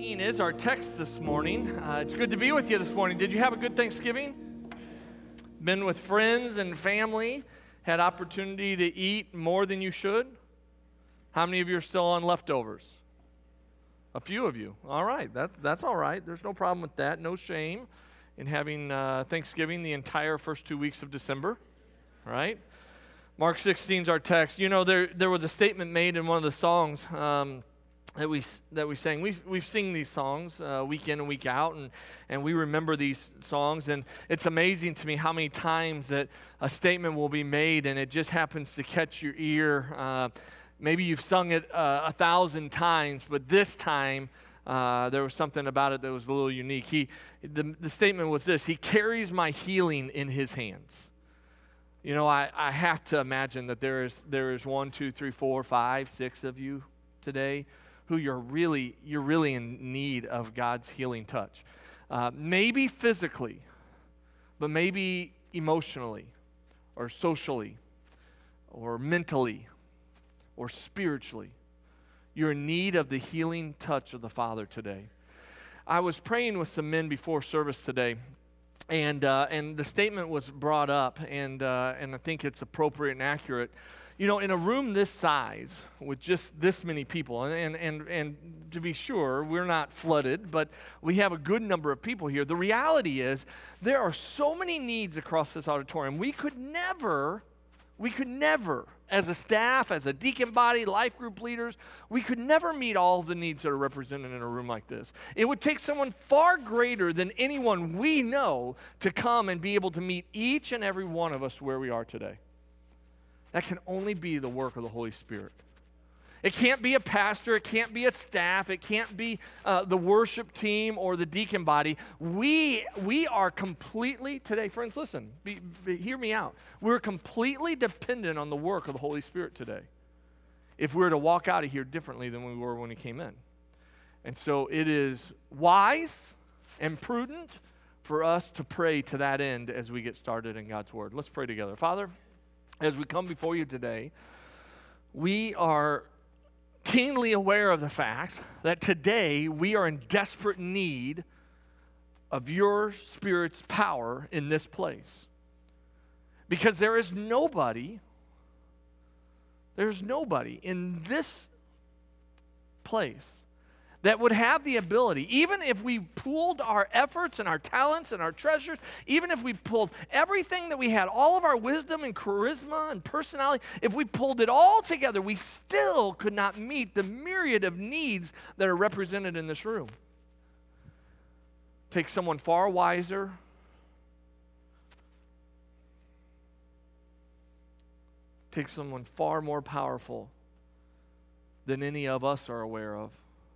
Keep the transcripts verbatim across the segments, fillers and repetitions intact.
sixteen is our text this morning. Uh, it's good to be with you this morning. Did you have a good Thanksgiving? Been with friends and family? Had opportunity to eat more than you should? How many of you are still on leftovers? A few of you. All right, that's, that's all right. There's no problem with that. No shame in having uh, Thanksgiving the entire first two weeks of December, right? Mark sixteen is our text. You know, there there was a statement made in one of the songs um, that we that we sang. We've we've sing these songs uh, week in and week out, and and we remember these songs. And it's amazing to me how many times that a statement will be made, and it just happens to catch your ear. Uh, maybe you've sung it uh, a thousand times, but this time uh, there was something about it that was a little unique. He the the statement was this: He carries my healing in His hands. You know, I, I have to imagine that there is there is one, two, three, four, five, six of you today who you're really you're really in need of God's healing touch. Uh, maybe physically, but maybe emotionally, or socially, or mentally, or spiritually. You're in need of the healing touch of the Father today. I was praying with some men before service today. And uh, and the statement was brought up, and uh, and I think it's appropriate and accurate. You know, in a room this size, with just this many people, and, and, and to be sure, we're not flooded, but we have a good number of people here. The reality is there are so many needs across this auditorium. We could never, we could never, as a staff, as a deacon body, life group leaders, we could never meet all of the needs that are represented in a room like this. It would take someone far greater than anyone we know to come and be able to meet each and every one of us where we are today. That can only be the work of the Holy Spirit. It can't be a pastor, it can't be a staff, it can't be uh, the worship team or the deacon body. We we are completely, today, friends, listen, be, be, hear me out. We're completely dependent on the work of the Holy Spirit today if we were to walk out of here differently than we were when we came in. And so it is wise and prudent for us to pray to that end as we get started in God's Word. Let's pray together. Father, as we come before you today, we are keenly aware of the fact that today we are in desperate need of your Spirit's power in this place. Because there is nobody, there's nobody in this place that would have the ability, even if we pooled our efforts and our talents and our treasures, even if we pulled everything that we had, all of our wisdom and charisma and personality, if we pulled it all together, we still could not meet the myriad of needs that are represented in this room. Take someone far wiser, take someone far more powerful than any of us are aware of,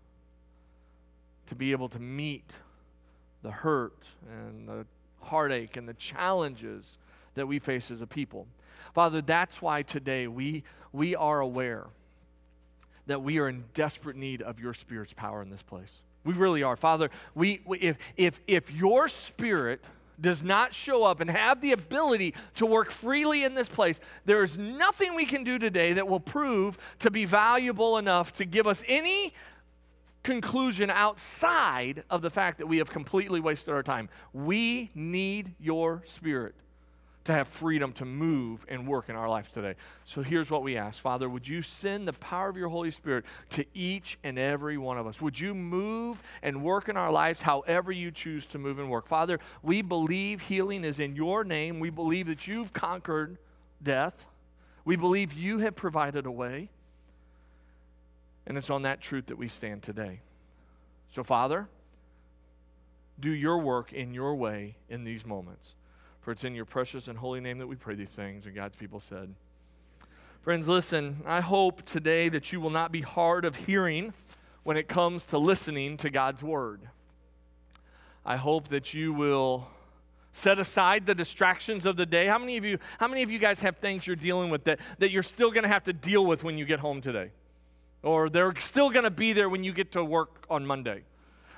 to be able to meet the hurt and the heartache and the challenges that we face as a people. Father, that's why today we, we are aware that we are in desperate need of your Spirit's power in this place. We really are. Father, we, we if, if, if your Spirit does not show up and have the ability to work freely in this place, there is nothing we can do today that will prove to be valuable enough to give us any conclusion outside of the fact that we have completely wasted our time. We need your Spirit to have freedom to move and work in our life today. So here's what we ask. Father, would you send the power of your Holy Spirit to each and every one of us? Would you move and work in our lives however you choose to move and work? Father, we believe healing is in your name. We believe that you've conquered death. We believe you have provided a way. And it's on that truth that we stand today. So, Father, do your work in your way in these moments. For it's in your precious and holy name that we pray these things. And God's people said. Friends, listen, I hope today that you will not be hard of hearing when it comes to listening to God's word. I hope that you will set aside the distractions of the day. How many of you, how many of you guys have things you're dealing with that, that you're still going to have to deal with when you get home today? Or they're still going to be there when you get to work on Monday?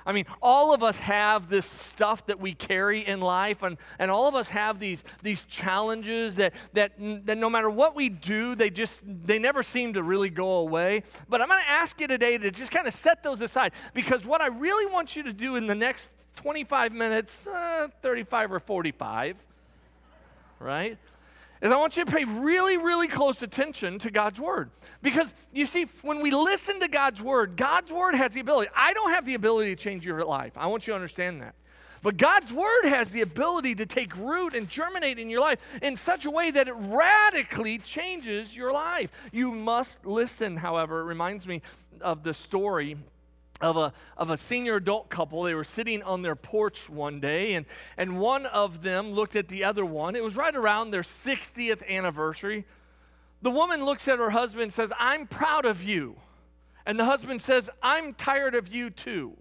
I mean, all of us have this stuff that we carry in life, and, and all of us have these, these challenges that, that, that no matter what we do, they just, they never seem to really go away. But I'm going to ask you today to just kind of set those aside, because what I really want you to do in the next twenty-five minutes, uh, thirty-five or forty-five, right, is I want you to pay really, really close attention to God's Word. Because, you see, when we listen to God's Word, God's Word has the ability. I don't have the ability to change your life. I want you to understand that. But God's Word has the ability to take root and germinate in your life in such a way that it radically changes your life. You must listen, however. It reminds me of the story of a of a senior adult couple. They were sitting on their porch one day, and, and one of them looked at the other one. It was right around their sixtieth anniversary. The woman looks at her husband and says, "I'm proud of you." And the husband says, "I'm tired of you too."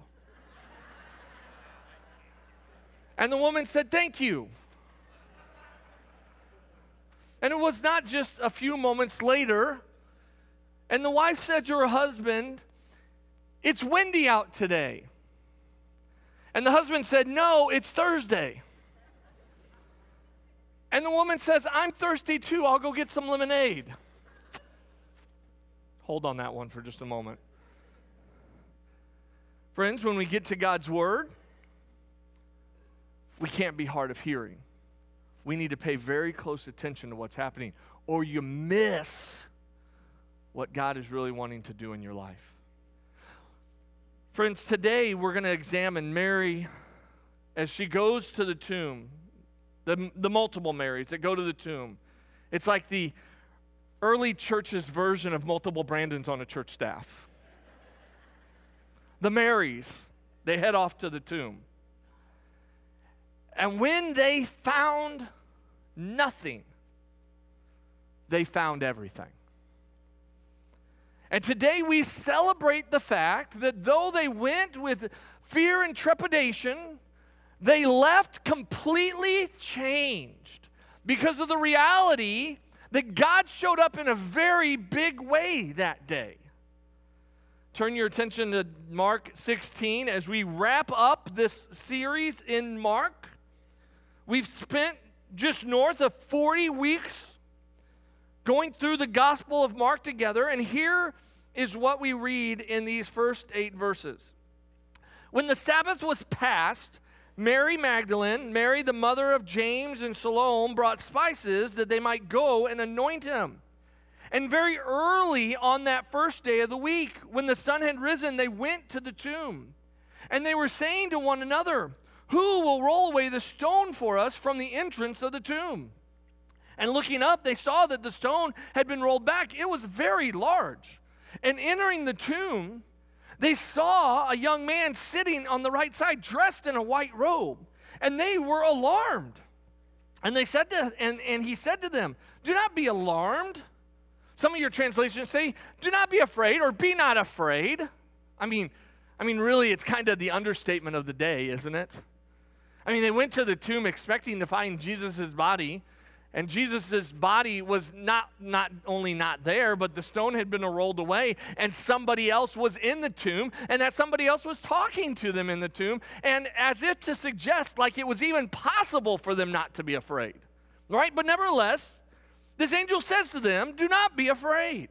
And the woman said, "Thank you." And it was not just a few moments later, and the wife said to her husband, "It's windy out today." And the husband said, "No, it's Thursday." And the woman says, "I'm thirsty too. I'll go get some lemonade." Hold on that one for just a moment. Friends, when we get to God's Word, we can't be hard of hearing. We need to pay very close attention to what's happening, or you miss what God is really wanting to do in your life. Friends, today we're going to examine Mary as she goes to the tomb, the, the multiple Marys that go to the tomb. It's like the early church's version of multiple Brandons on a church staff. The Marys, they head off to the tomb. And when they found nothing, they found everything. And today we celebrate the fact that though they went with fear and trepidation, they left completely changed because of the reality that God showed up in a very big way that day. Turn your attention to Mark sixteen as we wrap up this series in Mark. We've spent just north of forty weeks going through the Gospel of Mark together, and here is what we read in these first eight verses. When the Sabbath was past, Mary Magdalene, Mary the mother of James and Salome, brought spices that they might go and anoint him. And very early on that first day of the week, when the sun had risen, they went to the tomb. And they were saying to one another, "Who will roll away the stone for us from the entrance of the tomb?" And looking up, they saw that the stone had been rolled back. It was very large. And entering the tomb, they saw a young man sitting on the right side, dressed in a white robe. And they were alarmed. And they said to, and, and he said to them, "Do not be alarmed." Some of your translations say, "Do not be afraid," or "Be not afraid." I mean, I mean, really, it's kind of the understatement of the day, isn't it? I mean, they went to the tomb expecting to find Jesus' body. And Jesus' body was not, not only not there, but the stone had been rolled away, and somebody else was in the tomb, and that somebody else was talking to them in the tomb, and as if to suggest like it was even possible for them not to be afraid, right? But nevertheless, this angel says to them, "Do not be afraid.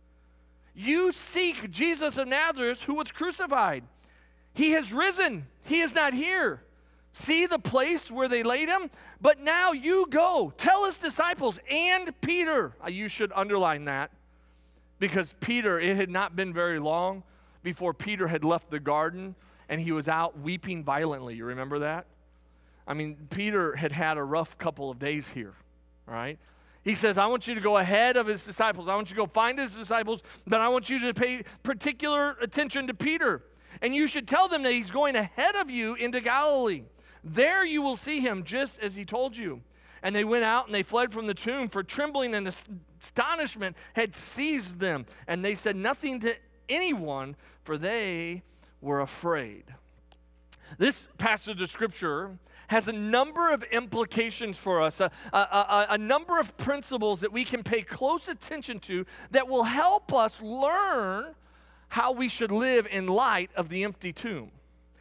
You seek Jesus of Nazareth who was crucified. He has risen. He is not here. See the place where they laid him? But now you go, tell his disciples and Peter." You should underline that, because Peter, it had not been very long before Peter had left the garden and he was out weeping violently. You remember that? I mean, Peter had had a rough couple of days here, all right? He says, "I want you to go ahead of his disciples. I want you to go find his disciples, but I want you to pay particular attention to Peter. And you should tell them that he's going ahead of you into Galilee. There you will see him just as he told you." And they went out and they fled from the tomb, for trembling and astonishment had seized them. And they said nothing to anyone, for they were afraid. This passage of Scripture has a number of implications for us, a, a, a, a number of principles that we can pay close attention to that will help us learn how we should live in light of the empty tomb.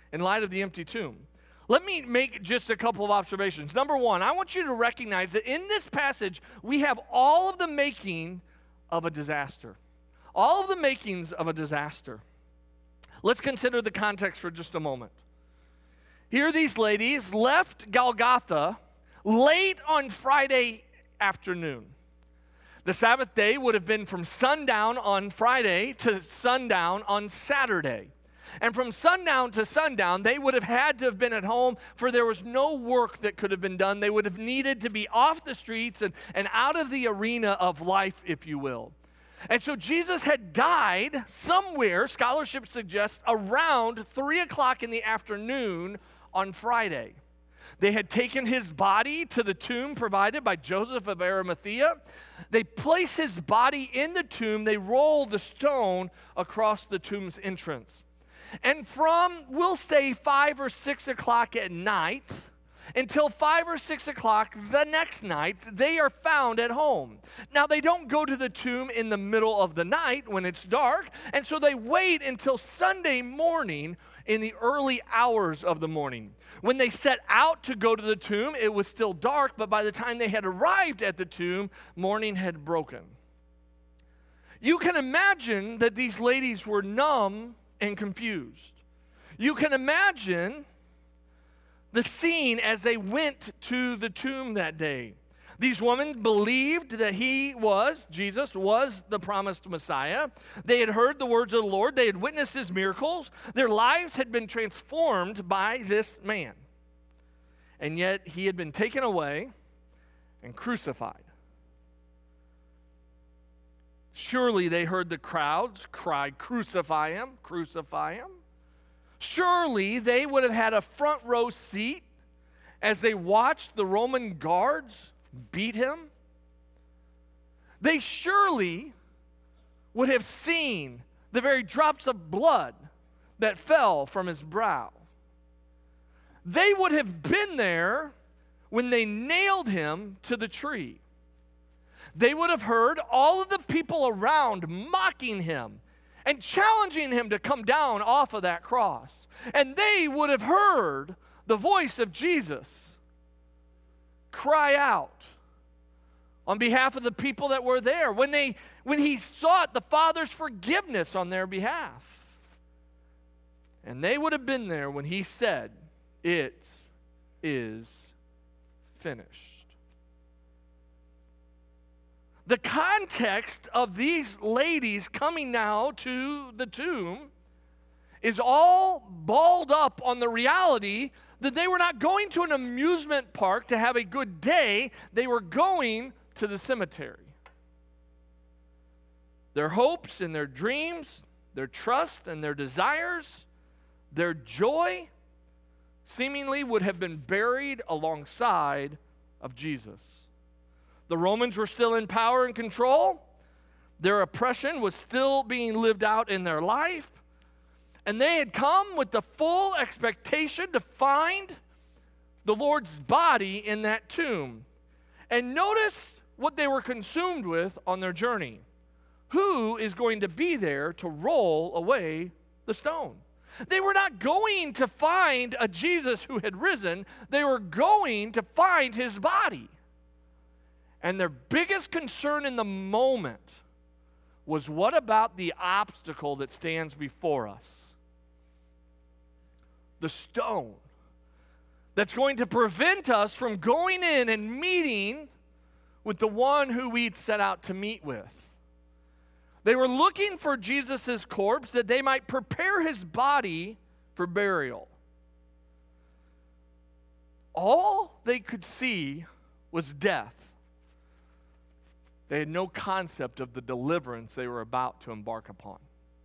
in light of the empty tomb. Let me make just a couple of observations. Number one, I want you to recognize that in this passage, we have all of the making of a disaster. All of the makings of a disaster. Let's consider the context for just a moment. Here these ladies left Golgotha late on Friday afternoon. The Sabbath day would have been from sundown on Friday to sundown on Saturday. And from sundown to sundown, they would have had to have been at home, for there was no work that could have been done. They would have needed to be off the streets and, and out of the arena of life, if you will. And so Jesus had died somewhere, scholarship suggests, around three o'clock in the afternoon on Friday. They had taken his body to the tomb provided by Joseph of Arimathea. They placed his body in the tomb. They rolled the stone across the tomb's entrance. And from, we'll say, five or six o'clock at night until five or six o'clock the next night, they are found at home. Now, they don't go to the tomb in the middle of the night when it's dark, and so they wait until Sunday morning in the early hours of the morning. When they set out to go to the tomb, it was still dark, but by the time they had arrived at the tomb, morning had broken. You can imagine that these ladies were numb and confused. You can imagine the scene as they went to the tomb that day. These women believed that he was, Jesus was the promised Messiah. They had heard the words of the Lord. They had witnessed his miracles. Their lives had been transformed by this man. And yet he had been taken away and crucified. Surely they heard the crowds cry, "Crucify him, crucify him." Surely they would have had a front row seat as they watched the Roman guards beat him. They surely would have seen the very drops of blood that fell from his brow. They would have been there when they nailed him to the tree. They would have heard all of the people around mocking him and challenging him to come down off of that cross. And they would have heard the voice of Jesus cry out on behalf of the people that were there when they when he sought the Father's forgiveness on their behalf. And they would have been there when he said, "It is finished." The context of these ladies coming now to the tomb is all balled up on the reality that they were not going to an amusement park to have a good day. They were going to the cemetery. Their hopes and their dreams, their trust and their desires, their joy seemingly would have been buried alongside of Jesus. The Romans were still in power and control. Their oppression was still being lived out in their life. And they had come with the full expectation to find the Lord's body in that tomb. And notice what they were consumed with on their journey. Who is going to be there to roll away the stone? They were not going to find a Jesus who had risen. They were going to find his body. And their biggest concern in the moment was, what about the obstacle that stands before us? The stone that's going to prevent us from going in and meeting with the one who we'd set out to meet with. They were looking for Jesus' corpse that they might prepare his body for burial. All they could see was death. They had no concept of the deliverance they were about to embark upon.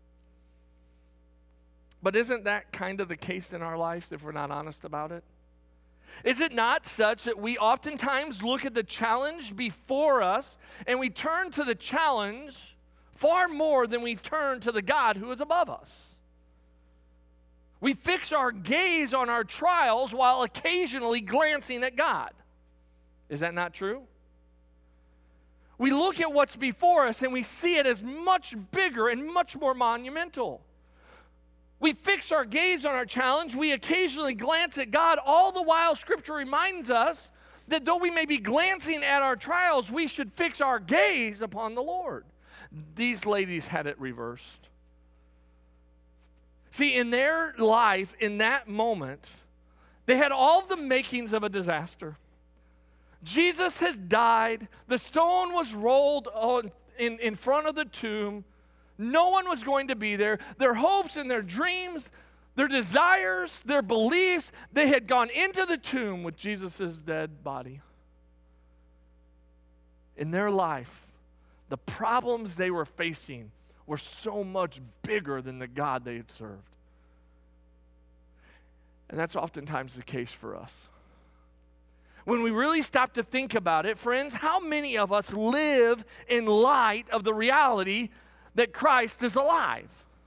But isn't that kind of the case in our lives if we're not honest about it? Is it not such that we oftentimes look at the challenge before us and we turn to the challenge far more than we turn to the God who is above us? We fix our gaze on our trials while occasionally glancing at God. Is that not true? We look at what's before us and we see it as much bigger and much more monumental. We fix our gaze on our challenge. We occasionally glance at God. All the while, Scripture reminds us that though we may be glancing at our trials, we should fix our gaze upon the Lord. These ladies had it reversed. See, in their life, in that moment, they had all the makings of a disaster. Jesus has died. The stone was rolled on, in, in front of the tomb. No one was going to be there. Their hopes and their dreams, their desires, their beliefs, they had gone into the tomb with Jesus' dead body. In their life, the problems they were facing were so much bigger than the God they had served. And that's oftentimes the case for us. When we really stop to think about it, friends, how many of us live in light of the reality that Christ is alive?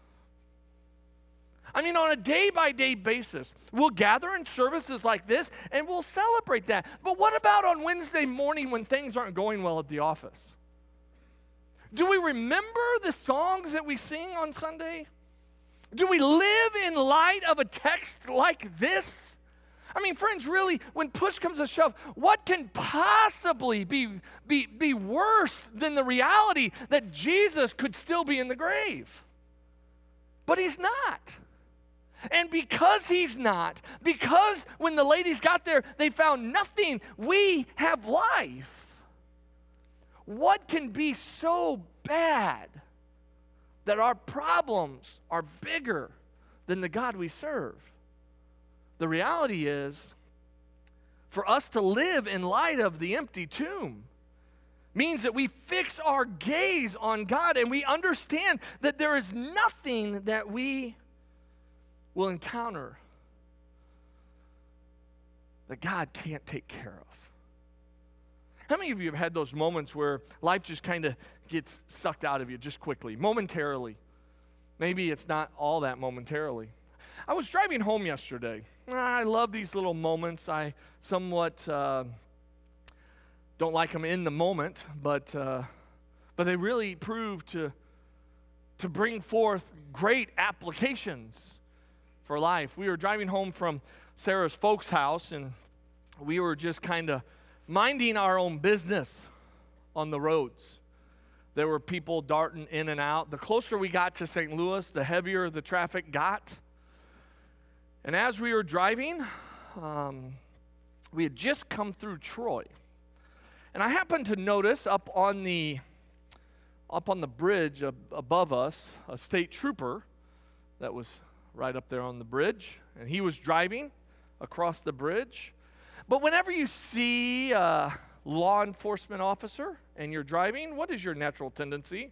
I mean, on a day-by-day basis, we'll gather in services like this and we'll celebrate that. But what about on Wednesday morning when things aren't going well at the office? Do we remember the songs that we sing on Sunday? Do we live in light of a text like this? I mean, friends, really, when push comes to shove, what can possibly be, be, be worse than the reality that Jesus could still be in the grave? But he's not. And because he's not, because when the ladies got there, they found nothing, we have life. What can be so bad that our problems are bigger than the God we serve? The reality is, for us to live in light of the empty tomb means that we fix our gaze on God and we understand that there is nothing that we will encounter that God can't take care of. How many of you have had those moments where life just kind of gets sucked out of you just quickly, momentarily? Maybe it's not all that momentarily. I was driving home yesterday. I love these little moments. I somewhat uh, don't like them in the moment, but uh, but they really prove to to bring forth great applications for life. We were driving home from Sarah's folks' house, and we were just kind of minding our own business on the roads. There were people darting in and out. The closer we got to Saint Louis, the heavier the traffic got. And as we were driving, um, we had just come through Troy. And I happened to notice up on the up on the bridge ab- above us, a state trooper that was right up there on the bridge, and he was driving across the bridge. But whenever you see a law enforcement officer and you're driving, what is your natural tendency?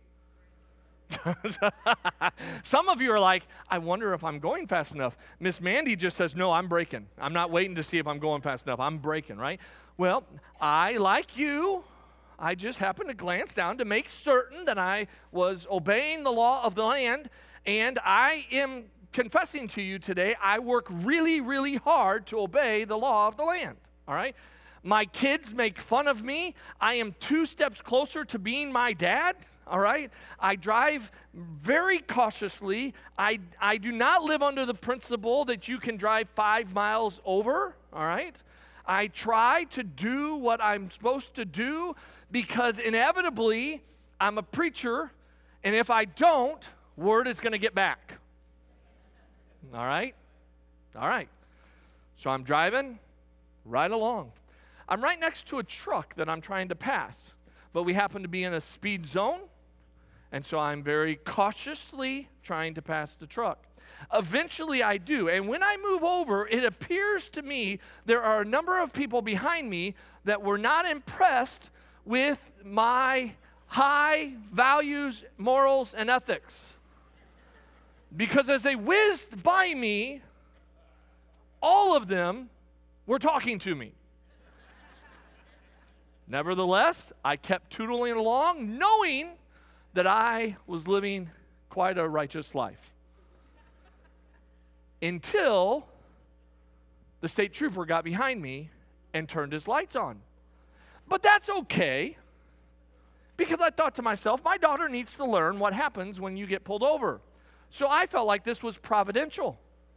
Some of you are like, I wonder if I'm going fast enough. Miss Mandy just says, no, I'm braking. I'm not waiting to see if I'm going fast enough. I'm braking, right? Well, I, like you, I just happened to glance down to make certain that I was obeying the law of the land, and I am confessing to you today, I work really, really hard to obey the law of the land, all right? My kids make fun of me. I am two steps closer to being my dad, all right? I drive very cautiously. I, I do not live under the principle that you can drive five miles over, all right? I try to do what I'm supposed to do because inevitably I'm a preacher, and if I don't, word is going to get back. All right? All right. So I'm driving right along. I'm right next to a truck that I'm trying to pass, but we happen to be in a speed zone, and so I'm very cautiously trying to pass the truck. Eventually I do, and when I move over, it appears to me there are a number of people behind me that were not impressed with my high values, morals, and ethics. Because as they whizzed by me, all of them were talking to me. Nevertheless, I kept tootling along, knowing that I was living quite a righteous life. Until the state trooper got behind me and turned his lights on. But that's okay, because I thought to myself, my daughter needs to learn what happens when you get pulled over. So I felt like this was providential.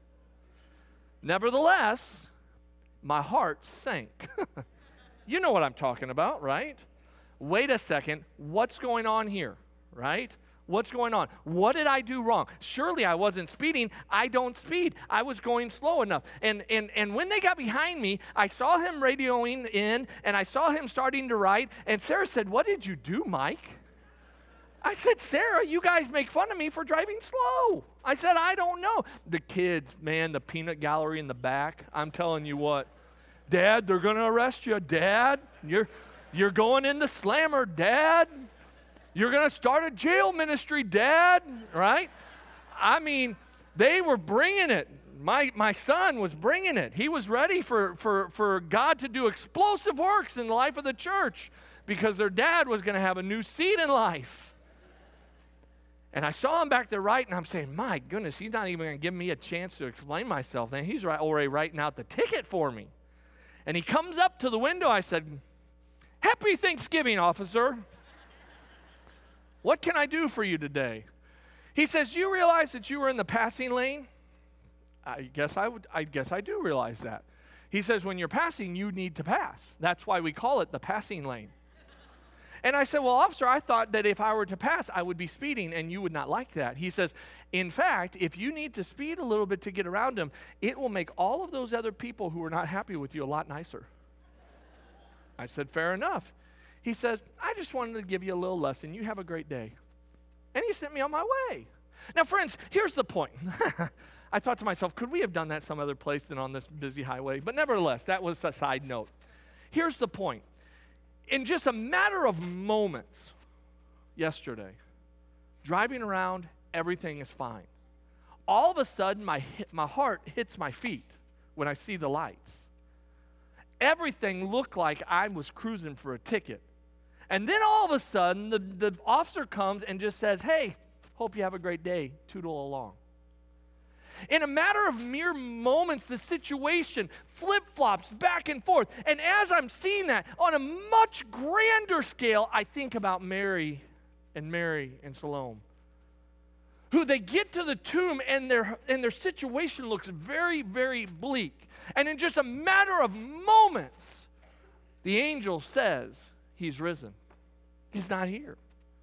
Nevertheless, my heart sank. You know what I'm talking about, right? Wait a second, what's going on here, right? What's going on? What did I do wrong? Surely I wasn't speeding. I don't speed. I was going slow enough. And and and when they got behind me, I saw him radioing in, and I saw him starting to write, and Sarah said, "What did you do, Mike?" I said, "Sarah, you guys make fun of me for driving slow." I said, "I don't know." The kids, man, the peanut gallery in the back, I'm telling you what. Dad, they're going to arrest you. Dad, you're you're going in the slammer, Dad. You're going to start a jail ministry, Dad, right? I mean, they were bringing it. My my son was bringing it. He was ready for, for, for God to do explosive works in the life of the church because their dad was going to have a new seat in life. And I saw him back there writing, and I'm saying, my goodness, he's not even going to give me a chance to explain myself. Then he's right, already writing out the ticket for me. And he comes up to the window. I said, "Happy Thanksgiving, officer. What can I do for you today?" He says, "You realize that you were in the passing lane?" I guess I would. I guess I do realize that. He says, "When you're passing, you need to pass. That's why we call it the passing lane." And I said, "Well, officer, I thought that if I were to pass, I would be speeding, and you would not like that." He says, "In fact, if you need to speed a little bit to get around him, it will make all of those other people who are not happy with you a lot nicer." I said, "Fair enough." He says, "I just wanted to give you a little lesson. You have a great day." And he sent me on my way. Now, friends, here's the point. I thought to myself, could we have done that some other place than on this busy highway? But nevertheless, that was a side note. Here's the point. In just a matter of moments yesterday, driving around, everything is fine. All of a sudden, my, my heart hits my feet when I see the lights. Everything looked like I was cruising for a ticket. And then all of a sudden, the, the officer comes and just says, "Hey, hope you have a great day. Tootle along." In a matter of mere moments, the situation flip-flops back and forth. And as I'm seeing that, on a much grander scale, I think about Mary and Mary and Salome, who they get to the tomb and their, and their situation looks very, very bleak. And in just a matter of moments, the angel says, "He's risen. He's not here."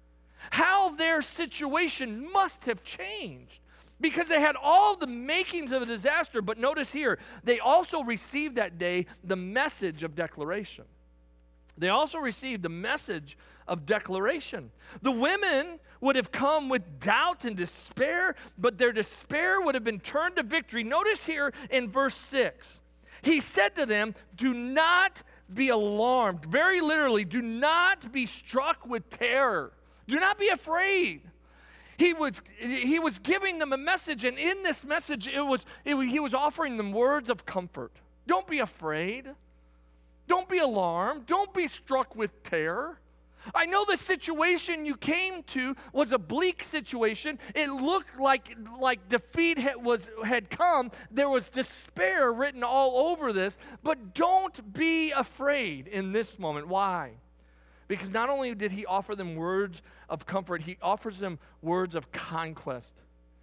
How their situation must have changed, because they had all the makings of a disaster. But notice here, they also received that day the message of declaration. They also received the message of declaration. The women would have come with doubt and despair, but their despair would have been turned to victory. Notice here in verse six, he said to them, "Do not be alarmed." Very literally, do not be struck with terror. Do not be afraid. He was, he was giving them a message, and in this message, it was, it, he was offering them words of comfort. Don't be afraid. Don't be alarmed. Don't be struck with terror. I know the situation you came to was a bleak situation. It looked like, like defeat had, was, had come. There was despair written all over this. But don't be afraid in this moment. Why? Because not only did he offer them words of comfort, he offers them words of conquest.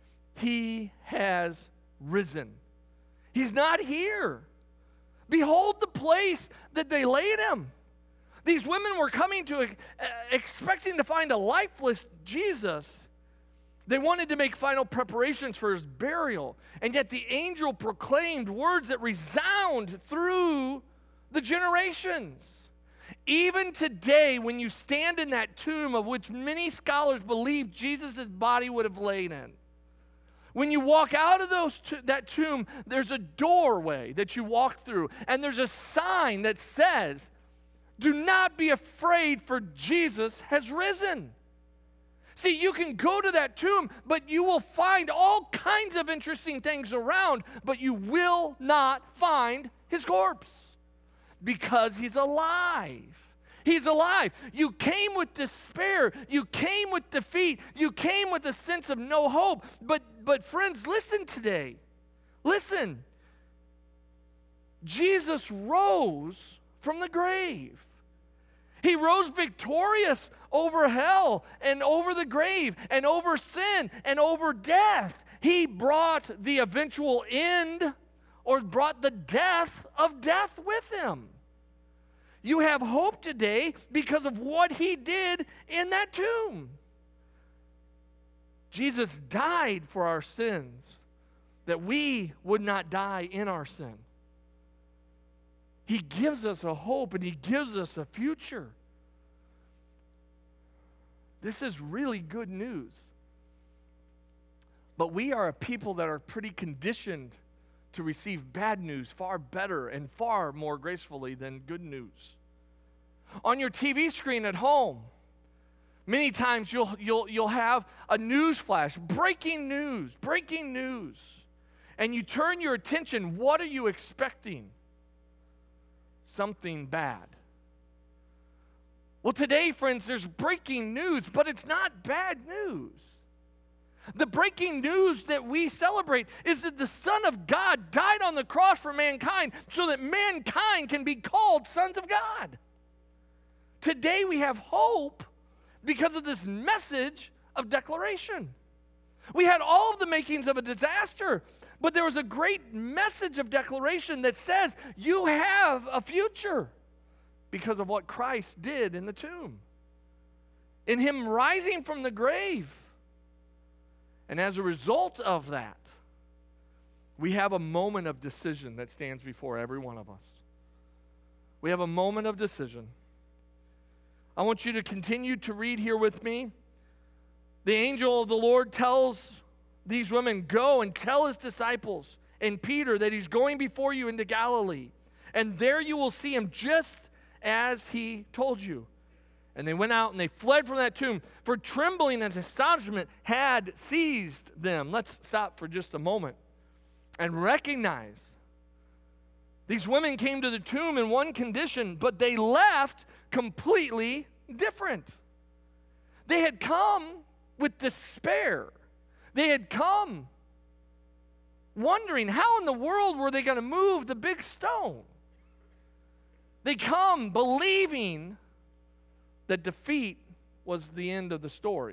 He has risen. He's not here. Behold the place that they laid him. These women were coming to, uh, expecting to find a lifeless Jesus. They wanted to make final preparations for his burial. And yet the angel proclaimed words that resound through the generations. Even today, when you stand in that tomb of which many scholars believe Jesus' body would have laid in, when you walk out of those to- that tomb, there's a doorway that you walk through, and there's a sign that says, "Do not be afraid, for Jesus has risen." See, you can go to that tomb, but you will find all kinds of interesting things around, but you will not find his corpse because he's alive. He's alive. You came with despair. You came with defeat. You came with a sense of no hope. But, but friends, listen today. Listen. Jesus rose from the grave. He rose victorious over hell and over the grave and over sin and over death. He brought the eventual end, or brought the death of death with him. You have hope today because of what he did in that tomb. Jesus died for our sins, that we would not die in our sin. He gives us a hope and he gives us a future. This is really good news. But we are a people that are pretty conditioned to receive bad news far better and far more gracefully than good news. On your T V screen at home, many times you'll, you'll, you'll have a news flash, breaking news, breaking news. And you turn your attention, what are you expecting? Something bad. Well, today, friends, there's breaking news, but it's not bad news. The breaking news that we celebrate is that the Son of God died on the cross for mankind so that mankind can be called sons of God. Today we have hope because of this message of declaration. We had all of the makings of a disaster, but there was a great message of declaration that says you have a future because of what Christ did in the tomb, in him rising from the grave. And as a result of that, we have a moment of decision that stands before every one of us. We have a moment of decision. I want you to continue to read here with me. The angel of the Lord tells these women, go and tell his disciples and Peter that he's going before you into Galilee. And there you will see him just as he told you. And they went out and they fled from that tomb, for trembling and astonishment had seized them. Let's stop for just a moment and recognize these women came to the tomb in one condition, but they left completely different. They had come with despair. They had come wondering how in the world were they going to move the big stone. They come believing that defeat was the end of the story.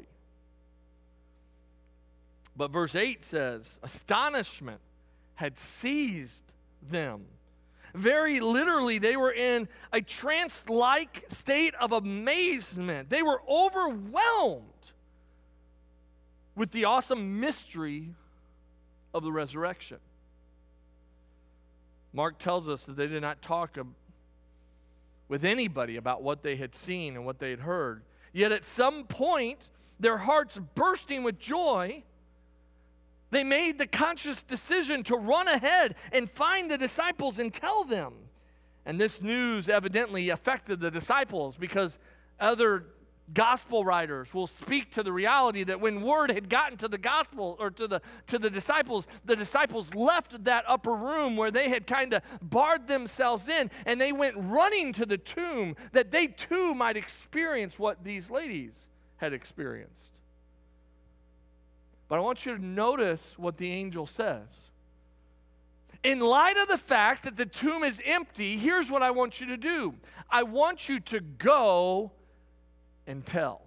But verse eight says, astonishment had seized them. Very literally, they were in a trance-like state of amazement. They were overwhelmed with the awesome mystery of the resurrection. Mark tells us that they did not talk with anybody about what they had seen and what they had heard. Yet at some point, their hearts bursting with joy, they made the conscious decision to run ahead and find the disciples and tell them. And this news evidently affected the disciples, because other gospel writers will speak to the reality that when word had gotten to the gospel or to the to the disciples, the disciples left that upper room where they had kind of barred themselves in, and they went running to the tomb that they too might experience what these ladies had experienced. But I want you to notice what the angel says. In light of the fact that the tomb is empty, here's what I want you to do. I want you to go and tell.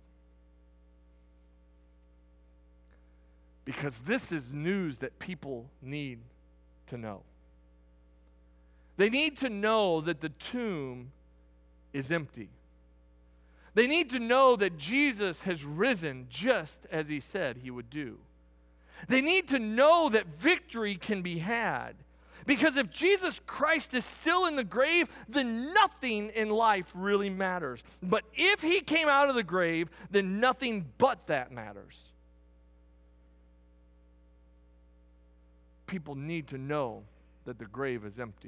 Because this is news that people need to know. They need to know that the tomb is empty. They need to know that Jesus has risen just as he said he would do. They need to know that victory can be had. Because if Jesus Christ is still in the grave, then nothing in life really matters. But if he came out of the grave, then nothing but that matters. People need to know that the grave is empty.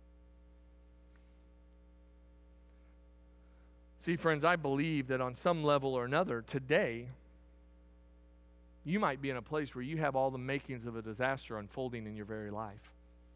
See, friends, I believe that on some level or another, today, you might be in a place where you have all the makings of a disaster unfolding in your very life.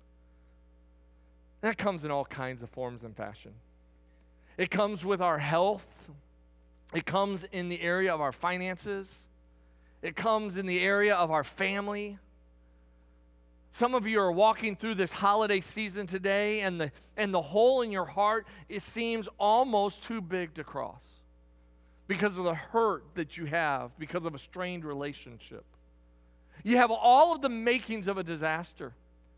That comes in all kinds of forms and fashion. It comes with our health. It comes in the area of our finances. It comes in the area of our family. Some of you are walking through this holiday season today, and the, and the hole in your heart, it seems almost too big to cross because of the hurt that you have, because of a strained relationship. You have all of the makings of a disaster.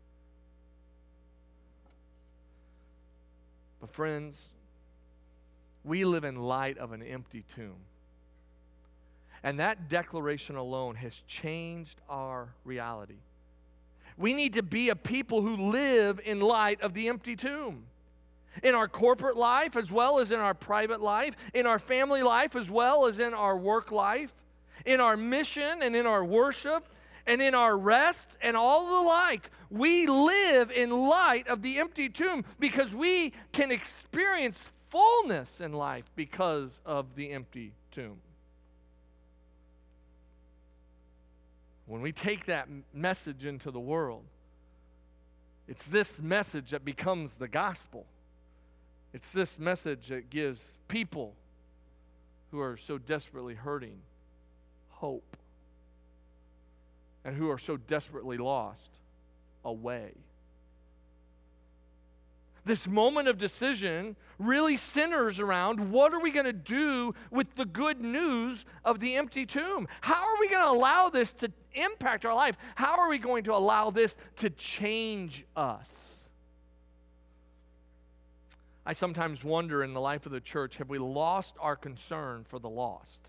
But friends, we live in light of an empty tomb. And that declaration alone has changed our reality. We need to be a people who live in light of the empty tomb. In our corporate life as well as in our private life, in our family life as well as in our work life, in our mission and in our worship, and in our rest and all the like. We live in light of the empty tomb because we can experience fullness in life because of the empty tomb. When we take that message into the world, it's this message that becomes the gospel. It's this message that gives people who are so desperately hurting hope and who are so desperately lost a way. This moment of decision really centers around what are we going to do with the good news of the empty tomb? How are we going to allow this to impact our life? How are we going to allow this to change us? I sometimes wonder in the life of the church, have we lost our concern for the lost?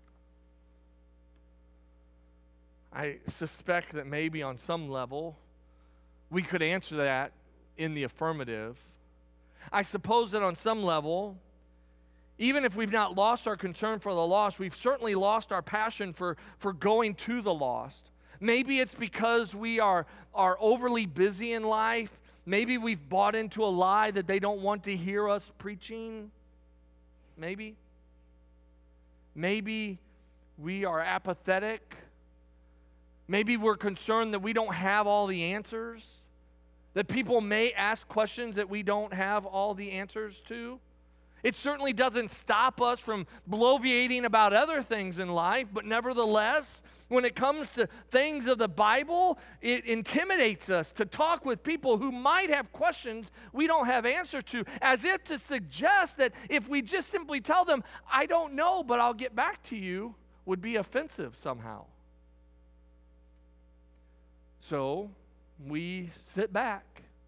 I suspect that maybe on some level we could answer that in the affirmative. I suppose that on some level, even if we've not lost our concern for the lost, we've certainly lost our passion for, for going to the lost. Maybe it's because we are, are overly busy in life. Maybe we've bought into a lie that they don't want to hear us preaching. Maybe. Maybe we are apathetic. Maybe we're concerned that we don't have all the answers, that people may ask questions that we don't have all the answers to. It certainly doesn't stop us from bloviating about other things in life, but nevertheless, when it comes to things of the Bible, it intimidates us to talk with people who might have questions we don't have answers to, as if to suggest that if we just simply tell them, I don't know, but I'll get back to you, would be offensive somehow. So we sit back.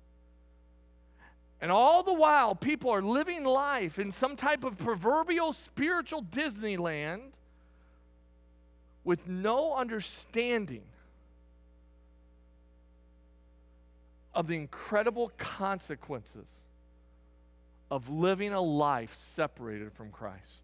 And all the while, people are living life in some type of proverbial spiritual Disneyland with no understanding of the incredible consequences of living a life separated from Christ.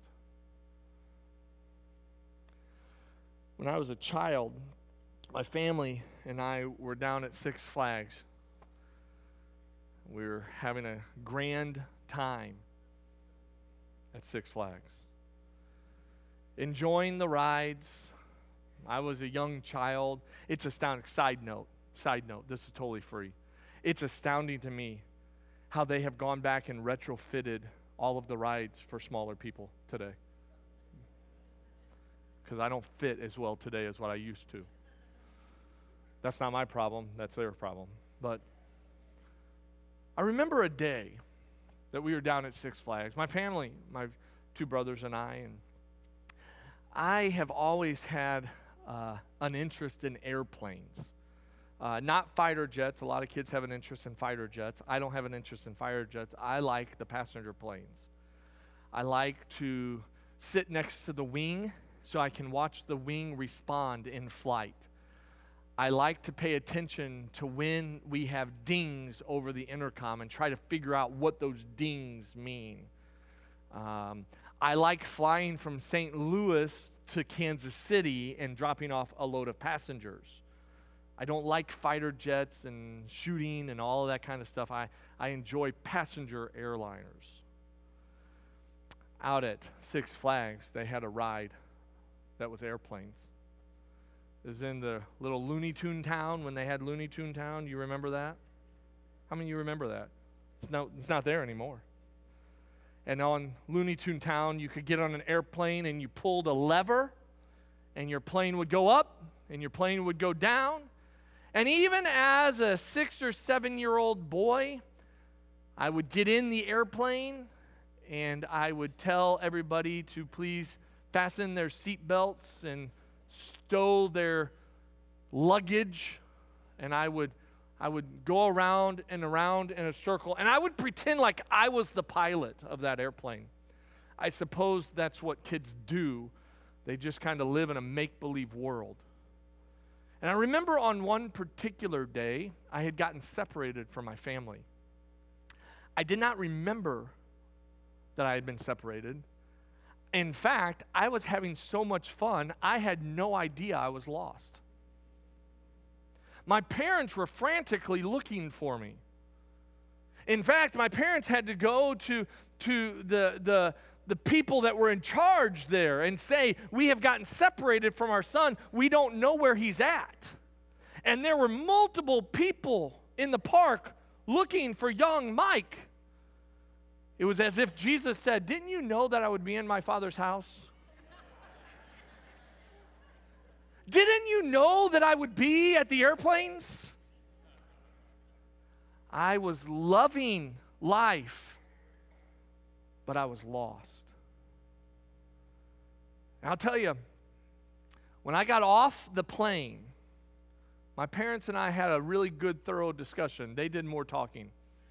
When I was a child, my family and I were down at Six Flags. We were having a grand time at Six Flags, enjoying the rides. I was a young child. It's astounding. Side note, side note, this is totally free. It's astounding to me how they have gone back and retrofitted all of the rides for smaller people today. Because I don't fit as well today as what I used to. That's not my problem. That's their problem. But I remember a day that we were down at Six Flags. My family, my two brothers and I, and I have always had uh, an interest in airplanes. Uh, not fighter jets. A lot of kids have an interest in fighter jets. I don't have an interest in fighter jets. I like the passenger planes. I like to sit next to the wing so I can watch the wing respond in flight. I like to pay attention to when we have dings over the intercom and try to figure out what those dings mean. Um, I like flying from Saint Louis to Kansas City and dropping off a load of passengers. I don't like fighter jets and shooting and all of that kind of stuff. I, I enjoy passenger airliners. Out at Six Flags, they had a ride that was airplanes. It was in the little Looney Tune town when they had Looney Tune Town. You remember that? How many of you remember that? It's not, it's not there anymore. And on Looney Tune Town, you could get on an airplane and you pulled a lever and your plane would go up and your plane would go down. And even as a six or seven year old boy, I would get in the airplane and I would tell everybody to please fasten their seatbelts and stow their luggage. And I would I would go around and around in a circle, and I would pretend like I was the pilot of that airplane. I suppose that's what kids do. They just kind of live in a make-believe world. And I remember on one particular day, I had gotten separated from my family. I did not remember that I had been separated. In fact, I was having so much fun, I had no idea I was lost. My parents were frantically looking for me. In fact, my parents had to go to, to the, the, the people that were in charge there and say, we have gotten separated from our son. We don't know where he's at. And there were multiple people in the park looking for young Mike. It was as if Jesus said, didn't you know that I would be in my Father's house? Didn't you know that I would be at the airplanes? I was loving life, but I was lost. And I'll tell you, when I got off the plane, my parents and I had a really good, thorough discussion. They did more talking.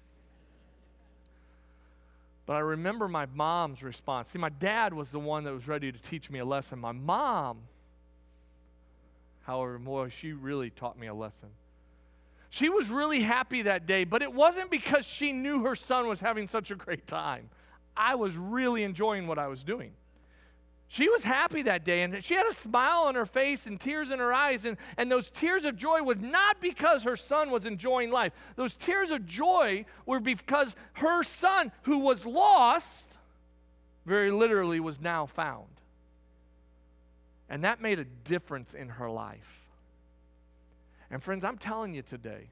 But I remember my mom's response. See, my dad was the one that was ready to teach me a lesson. My mom, however, boy, she really taught me a lesson. She was really happy that day, but it wasn't because she knew her son was having such a great time. I was really enjoying what I was doing. She was happy that day, and she had a smile on her face and tears in her eyes, and, and those tears of joy was not because her son was enjoying life. Those tears of joy were because her son, who was lost, very literally was now found. And that made a difference in her life. And friends, I'm telling you today,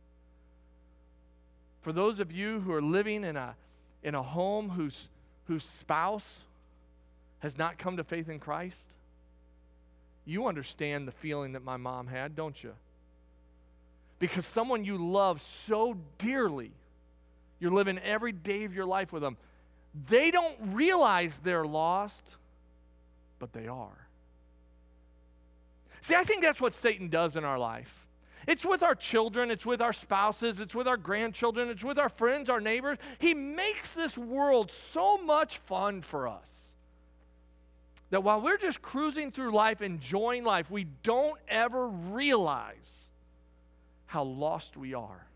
for those of you who are living in a, in a home whose, whose spouse has not come to faith in Christ, you understand the feeling that my mom had, don't you? Because someone you love so dearly, you're living every day of your life with them, they don't realize they're lost, but they are. See, I think that's what Satan does in our life. It's with our children, it's with our spouses, it's with our grandchildren, it's with our friends, our neighbors. He makes this world so much fun for us that while we're just cruising through life, enjoying life, we don't ever realize how lost we are.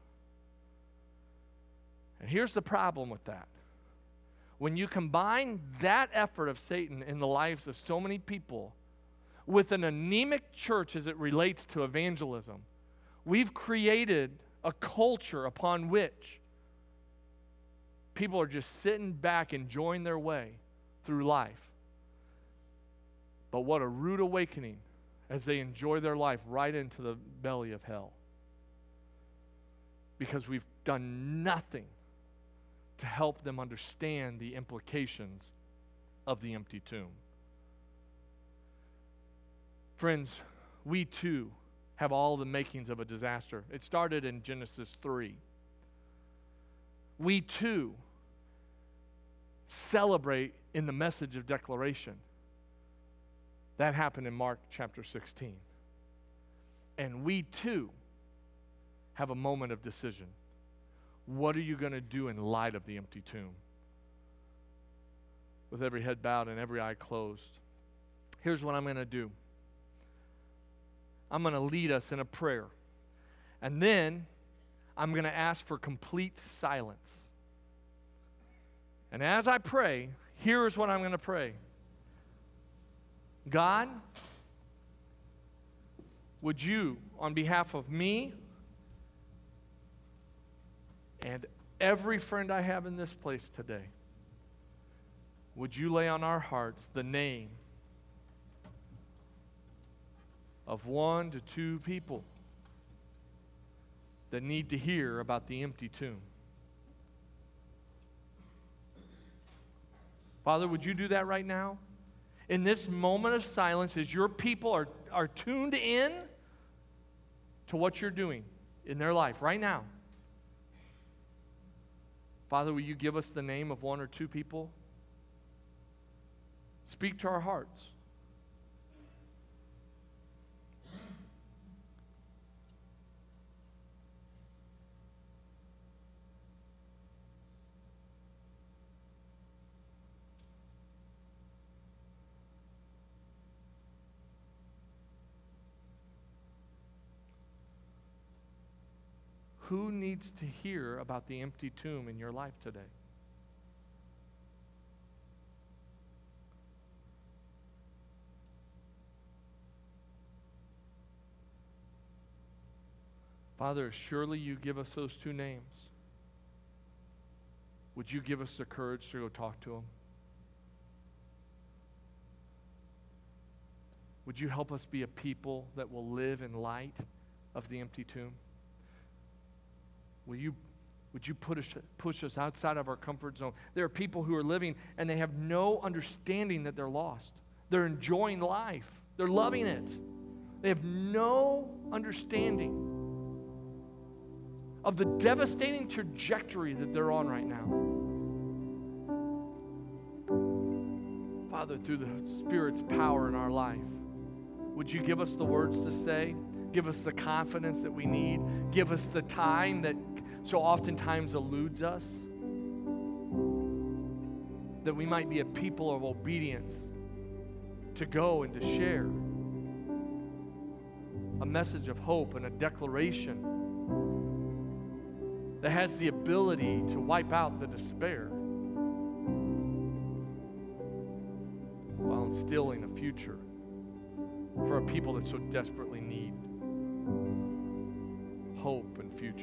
And here's the problem with that. When you combine that effort of Satan in the lives of so many people with an anemic church as it relates to evangelism, we've created a culture upon which people are just sitting back enjoying their way through life. But what a rude awakening as they enjoy their life right into the belly of hell. Because we've done nothing to help them understand the implications of the empty tomb. Friends, we too have all the makings of a disaster. It started in Genesis three. We too celebrate in the message of declaration. That happened in Mark chapter sixteen. And we too have a moment of decision. What are you going to do in light of the empty tomb? With every head bowed and every eye closed, here's what I'm going to do. I'm going to lead us in a prayer. And then I'm going to ask for complete silence. And as I pray, here's what I'm going to pray. God, would you, on behalf of me and every friend I have in this place today, would you lay on our hearts the name of one to two people that need to hear about the empty tomb? Father, would you do that right now? In this moment of silence, as your people are, are tuned in to what you're doing in their life right now. Father, will you give us the name of one or two people? Speak to our hearts. Who needs to hear about the empty tomb in your life today? Father, surely you give us those two names. Would you give us the courage to go talk to them? Would you help us be a people that will live in light of the empty tomb? Will you, would you put us, push us outside of our comfort zone? There are people who are living and they have no understanding that they're lost. They're enjoying life. They're loving it. They have no understanding of the devastating trajectory that they're on right now. Father, through the Spirit's power in our life, would you give us the words to say? Give us the confidence that we need. Give us the time that so oftentimes eludes us. That we might be a people of obedience to go and to share a message of hope and a declaration that has the ability to wipe out the despair while instilling a future for a people that so desperately need hope and future.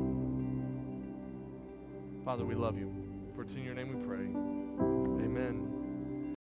Father, we love you. For it's in your name we pray. Amen.